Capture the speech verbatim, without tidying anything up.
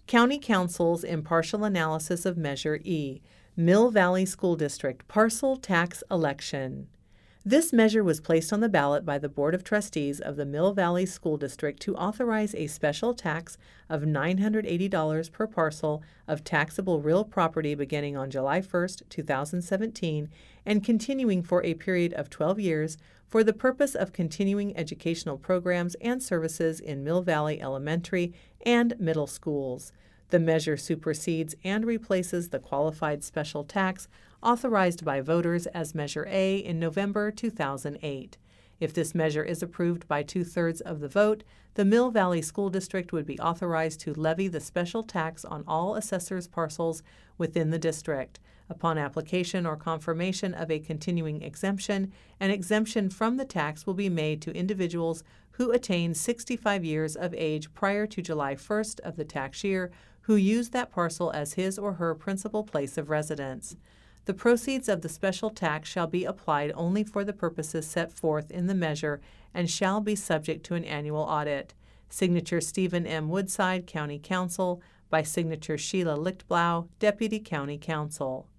County Council's impartial analysis of Measure E, Mill Valley School District Parcel Tax Election. This measure was placed on the ballot by the Board of Trustees of the Mill Valley School District to authorize a special tax of nine hundred eighty dollars per parcel of taxable real property beginning on July first, two thousand seventeen, and continuing for a period of twelve years for the purpose of continuing educational programs and services in Mill Valley Elementary and middle schools. The measure supersedes and replaces the qualified special tax authorized by voters as Measure A in November two thousand eight. If this measure is approved by two-thirds of the vote, the Mill Valley School District would be authorized to levy the special tax on all assessors' parcels within the district. Upon application or confirmation of a continuing exemption, an exemption from the tax will be made to individuals who attain sixty-five years of age prior to July first of the tax year who use that parcel as his or her principal place of residence. The proceeds of the special tax shall be applied only for the purposes set forth in the measure and shall be subject to an annual audit. Signature Stephen M. Woodside, County Counsel. By signature Sheila Lichtblau, Deputy County Counsel.